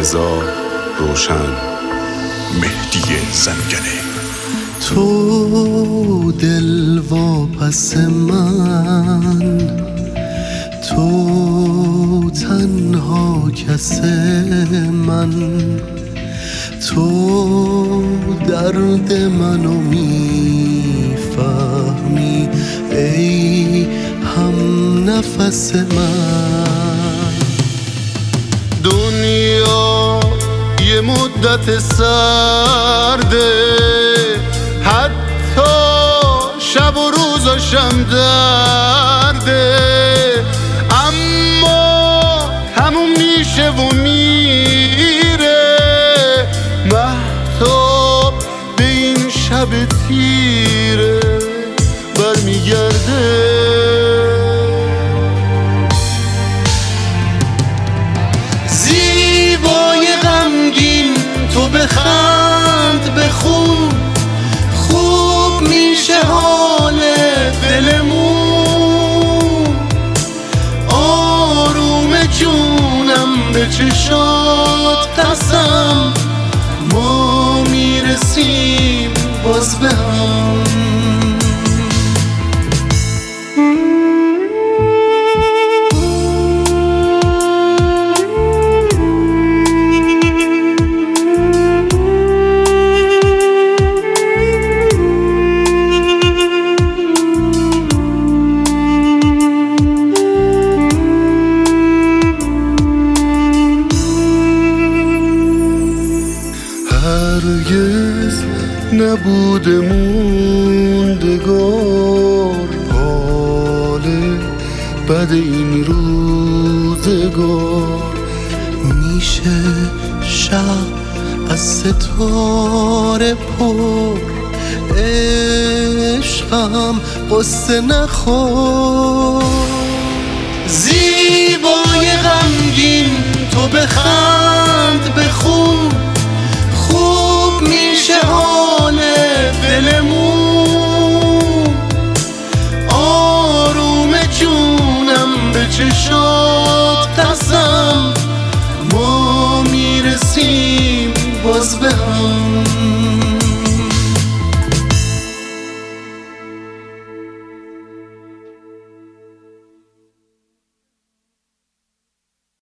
رضا روشن. مهدی زنگنه. تو دل واپس من، تو تنها کس من، تو درد منو میفهمی ای هم نفس من. دنیا یه مدت سرده، حتی شب و روزاشم درده، اما تموم میشه و میره، مهتاب به این شب تیره برمیگرده. زیبای غمگین تو بخند بخون، خوب میشه حال دلمون، آروم جونم به چشات قسم، ما میرسیم باز به هم. هرگز نبوده موندگار حال بد این روزگار، میشه شب از ستاره پر، عشقم قصه نخور. زیبای غمگین تو بخند